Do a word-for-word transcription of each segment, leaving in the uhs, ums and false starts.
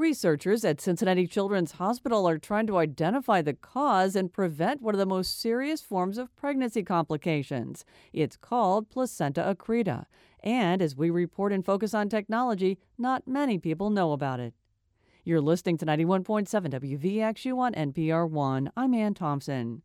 Researchers at Cincinnati Children's Hospital are trying to identify the cause and prevent one of the most serious forms of pregnancy complications. It's called placenta accreta. And as we report in Focus on Technology, not many people know about it. You're listening to ninety-one point seven W V X U on N P R one. I'm Ann Thompson.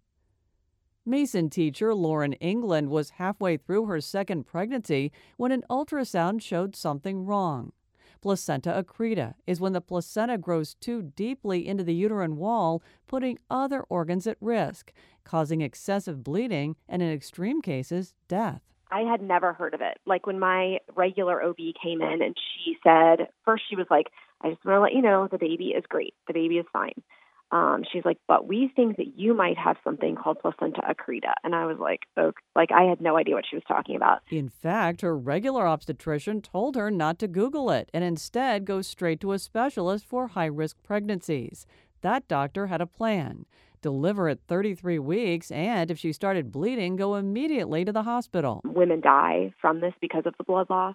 Mason teacher Lauren England was halfway through her second pregnancy when an ultrasound showed something wrong. Placenta accreta is when the placenta grows too deeply into the uterine wall, putting other organs at risk, causing excessive bleeding and, in extreme cases, death. I had never heard of it. Like when my regular O B came in and she said, first she was like, I just want to let you know the baby is great. The baby is fine. Um, she's like, but we think that you might have something called placenta accreta. And I was like, okay. Like I had no idea what she was talking about. In fact, her regular obstetrician told her not to Google it and instead go straight to a specialist for high-risk pregnancies. That doctor had a plan. Deliver at thirty-three weeks, and if she started bleeding, go immediately to the hospital. Women die from this because of the blood loss.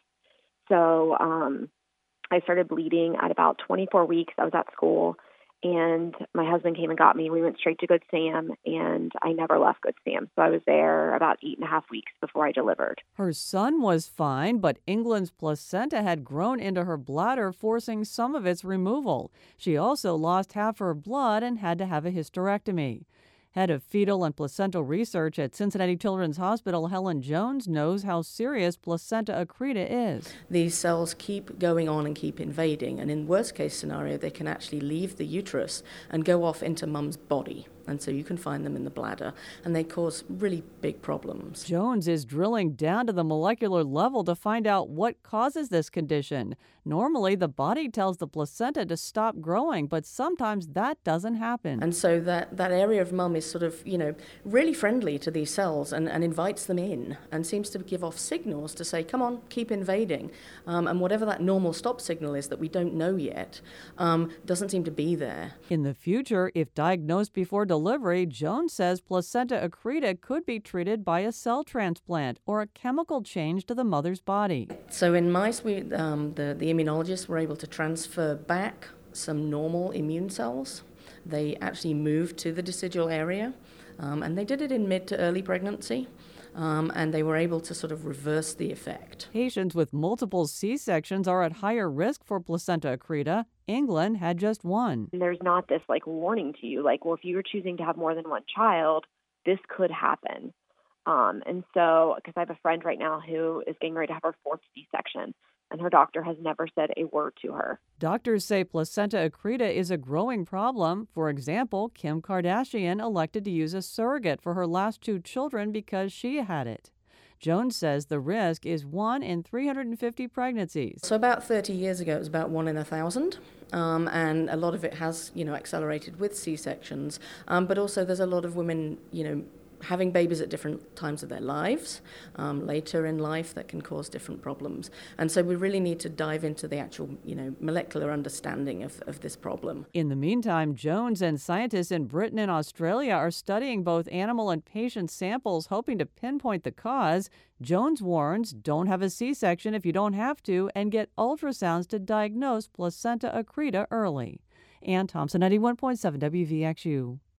So um, I started bleeding at about twenty-four weeks. I was at school. And my husband came and got me. We went straight to Good Sam, and I never left Good Sam. So I was there about eight and a half weeks before I delivered. Her son was fine, but England's placenta had grown into her bladder, forcing some of its removal. She also lost half her blood and had to have a hysterectomy. Head of fetal and placental research at Cincinnati Children's Hospital, Helen Jones, knows how serious placenta accreta is. These cells keep going on and keep invading, and in worst case scenario, they can actually leave the uterus and go off into mum's body. And so you can find them in the bladder, and they cause really big problems. Jones is drilling down to the molecular level to find out what causes this condition. Normally, the body tells the placenta to stop growing, but sometimes that doesn't happen. And so that, that area of mum is sort of, you know, really friendly to these cells and, and invites them in and seems to give off signals to say, come on, keep invading. Um, and whatever that normal stop signal is that we don't know yet um, doesn't seem to be there. In the future, if diagnosed before delivery, Jones says placenta accreta could be treated by a cell transplant or a chemical change to the mother's body. So in mice, we, um, the, the immunologists were able to transfer back some normal immune cells. They actually moved to the decidual area, um, and they did it in mid to early pregnancy. Um, and they were able to sort of reverse the effect. Patients with multiple C-sections are at higher risk for placenta accreta. England had just one. There's not this like warning to you, like, well, if you're choosing to have more than one child, this could happen. Um, and so, because I have a friend right now who is getting ready to have her fourth C-section, and her doctor has never said a word to her. Doctors say placenta accreta is a growing problem. For example, Kim Kardashian elected to use a surrogate for her last two children because she had it. Jones says the risk is one in three hundred fifty pregnancies. So about thirty years ago, it was about one in a thousand. Um, and a lot of it has, you know, accelerated with C-sections. Um, but also there's a lot of women, you know, having babies at different times of their lives, um, later in life, that can cause different problems. And so we really need to dive into the actual, you know, molecular understanding of, of this problem. In the meantime, Jones and scientists in Britain and Australia are studying both animal and patient samples, hoping to pinpoint the cause. Jones warns, don't have a C-section if you don't have to, and get ultrasounds to diagnose placenta accreta early. Ann Thompson, ninety-one point seven W V X U.